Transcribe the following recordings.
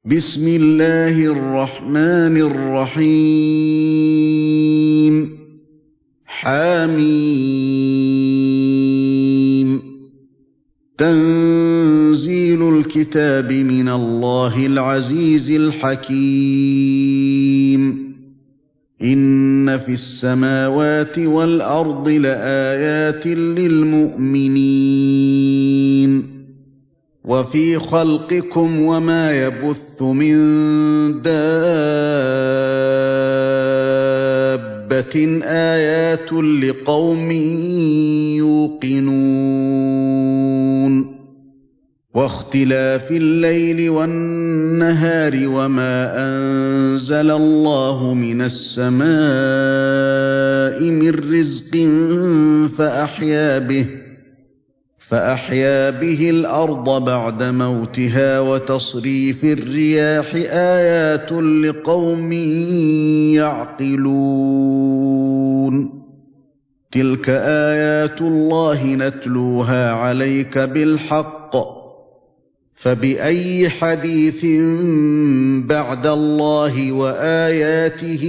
بسم الله الرحمن الرحيم حميم تنزيل الكتاب من الله العزيز الحكيم إن في السماوات والأرض لآيات للمؤمنين وفي خلقكم وما يبث من دابة آيات لقوم يوقنون واختلاف الليل والنهار وما أنزل الله من السماء من رزق فأحيا به الأرض بعد موتها وتصريف الرياح آيات لقوم يعقلون تلك آيات الله نتلوها عليك بالحق فبأي حديث بعد الله وآياته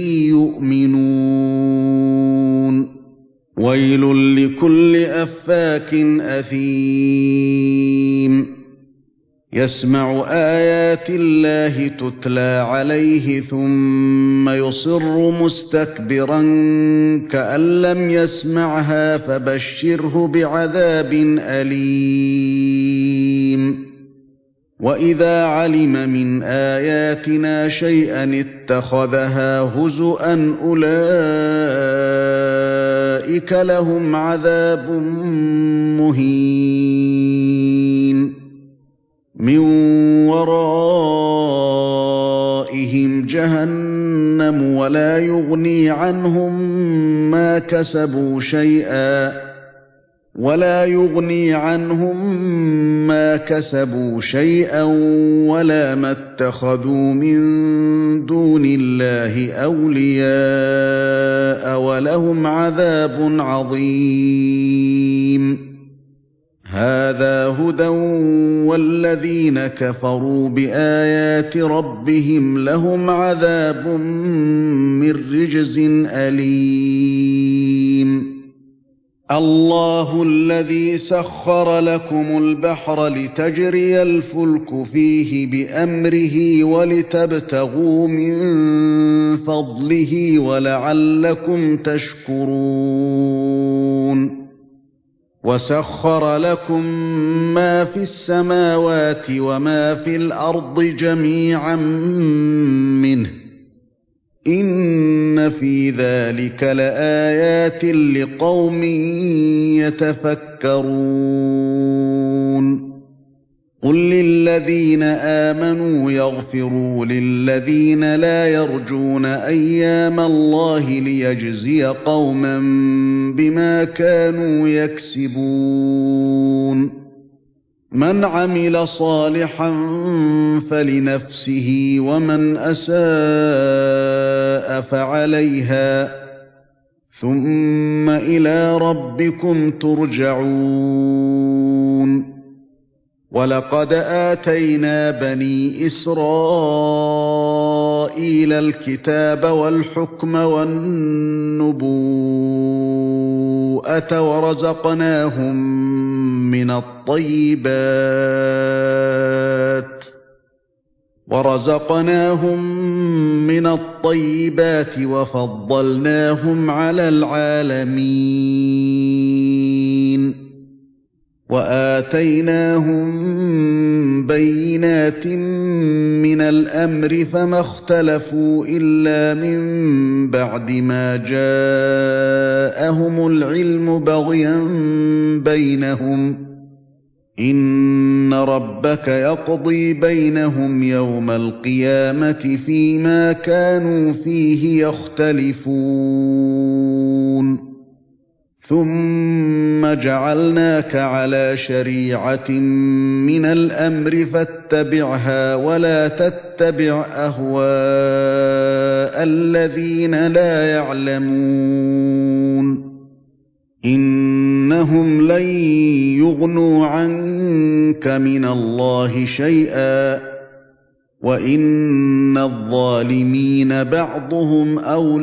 يؤمنون ويل لكل أفاك أثيم يسمع آيات الله تتلى عليه ثم يصر مستكبرا كأن لم يسمعها فبشره بعذاب أليم وإذا علم من آياتنا شيئا اتخذها هزؤا أولئك لهم عذاب مهين من ورائهم جهنم ولا يغني عنهم ما كسبوا شيئا ولا ما اتخذوا من دون الله أولياء ولهم عذاب عظيم هذا هدى والذين كفروا بآيات ربهم لهم عذاب من رجز أليم الله الذي سخر لكم البحر لتجري الفلك فيه بأمره ولتبتغوا من فضله ولعلكم تشكرون وسخر لكم ما في السماوات وما في الأرض جميعا منه إن في ذلك لآيات لقوم يتفكرون قل للذين آمنوا يغفروا للذين لا يرجون أيام الله ليجزي قوما بما كانوا يكسبون من عمل صالحا فلنفسه ومن أساء فعليها ثم إلى ربكم ترجعون ولقد آتينا بني إسرائيل الكتاب والحكم والنبوءة ورزقناهم من الطيبات وفضلناهم على العالمين وآتيناهم بينات من الأمر فما اختلفوا إلا من بعد ما جاءهم العلم بغيا بينهم إن ربك يقضي بينهم يوم القيامة فيما كانوا فيه يختلفون ثم جعلناك على شريعة من الأمر فاتبعها ولا تتبع أهواء الذين لا يعلمون إنهم لن يغنوا عنك من الله شيئا وَإِنَّ الظَّالِمِينَ بَعْضُهُمْ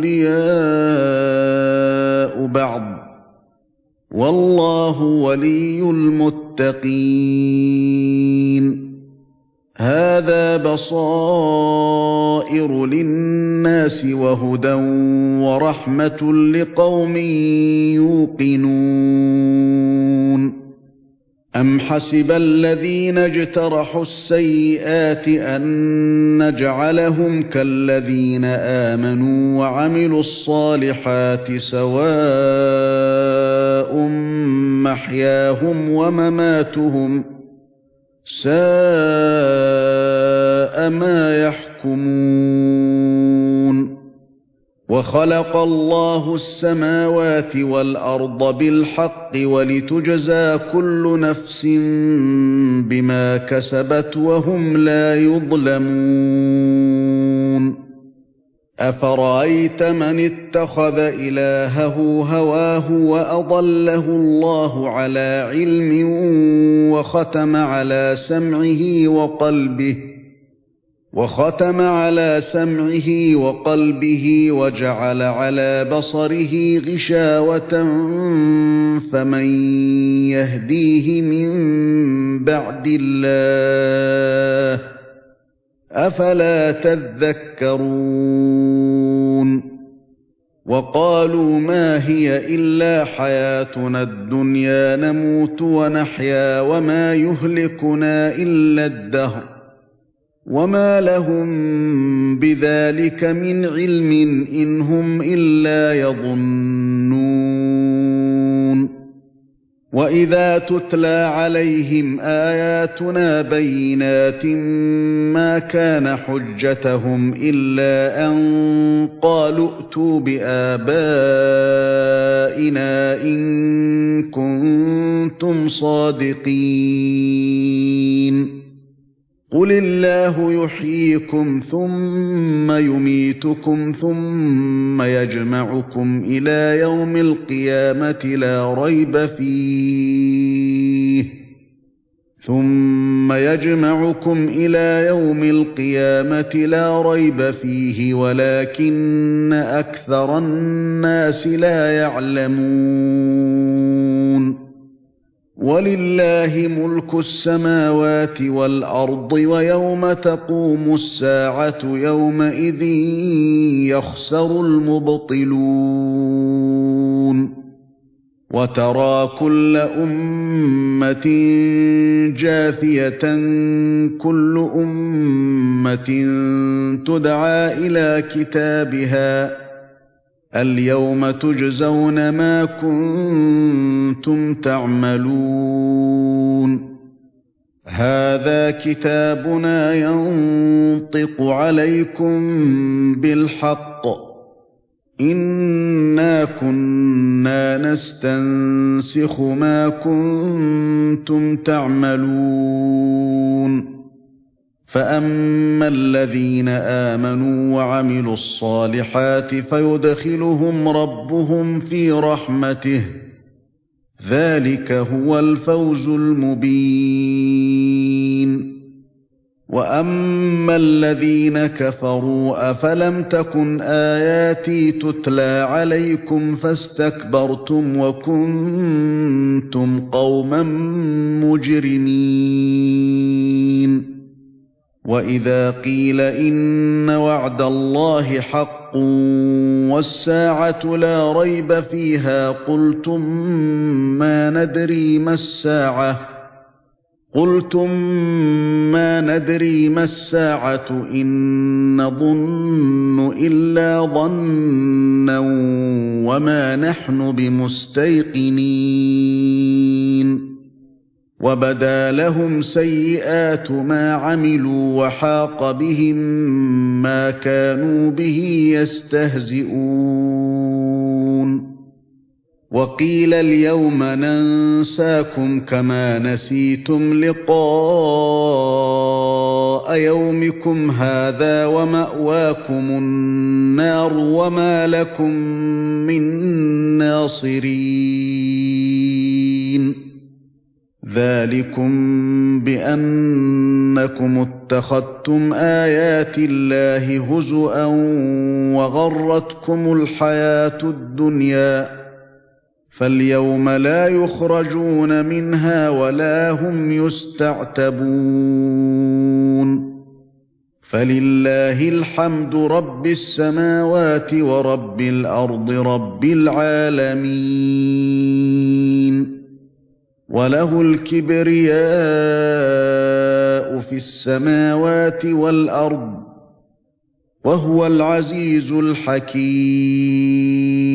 أَوْلِيَاءُ بَعْضٍ وَاللَّهُ وَلِيُّ الْمُتَّقِينَ هَذَا بَصَائِرُ لِلنَّاسِ وَهُدًى وَرَحْمَةٌ لِقَوْمٍ يُوقِنُونَ أَمْ حَسِبَ الَّذِينَ اجْتَرَحُوا السَّيِّئَاتِ أَن نَّجْعَلَهُمْ كَالَّذِينَ آمَنُوا وَعَمِلُوا الصَّالِحَاتِ سَوَاءٌ مَّحْيَاهُمْ وَمَمَاتُهُمْ سَاءَ مَا يَحْكُمُونَ وَخَلَقَ اللَّهُ السَّمَاوَاتِ وَالْأَرْضَ بِالْحَقِّ وَلِتُجْزَىٰ كُلُّ نَفْسٍ بِمَا كَسَبَتْ وَهُمْ لَا يُظْلَمُونَ أَفَرَأَيْتَ مَنِ اتَّخَذَ إِلَٰهَهُ هَوَاهُ وَأَضَلَّهُ اللَّهُ عَلَىٰ عِلْمٍ وختم على سمعه وقلبه وجعل على بصره غشاوة فمن يهديه من بعد الله أفلا تذكرون وقالوا ما هي إلا حياتنا الدنيا نموت ونحيا وما يهلكنا إلا الدهر وما لهم بذلك من علم إن هم إلا يظنون وإذا تتلى عليهم آياتنا بينات ما كان حجتهم إلا أن قالوا ائتوا بآبائنا إن كنتم صادقين قل الله يحييكم ثم يميتكم ثم يجمعكم إلى يوم القيامة لا ريب فيه ولكن أكثر الناس لا يعلمون ولله ملك السماوات والأرض ويوم تقوم الساعة يومئذ يخسر المبطلون وترى كل أمة جاثية كل أمة تدعى إلى كتابها اليوم تجزون ما كنتم تعملون هذا كتابنا ينطق عليكم بالحق إنا كنا نستنسخ ما كنتم تعملون فأما الذين آمنوا وعملوا الصالحات فيدخلهم ربهم في رحمته ذلك هو الفوز المبين وأما الذين كفروا أفلم تكن آياتي تتلى عليكم فاستكبرتم وكنتم قوما مجرمين وإذا قيل إن وعد الله حق والساعة لا ريب فيها قلتم ما ندري ما الساعة إن نظن إلا ظنا وما نحن بمستيقنين وبدا لهم سيئات ما عملوا وحاق بهم ما كانوا به يستهزئون وقيل اليوم ننساكم كما نسيتم لقاء يومكم هذا ومأواكم النار وما لكم من ناصرين ذلكم بأنكم اتخذتم آيات الله هزؤا وغرتكم الحياة الدنيا فاليوم لا يخرجون منها ولا هم يستعتبون فلله الحمد رب السماوات ورب الأرض رب العالمين وله الكبرياء في السماوات والأرض وهو العزيز الحكيم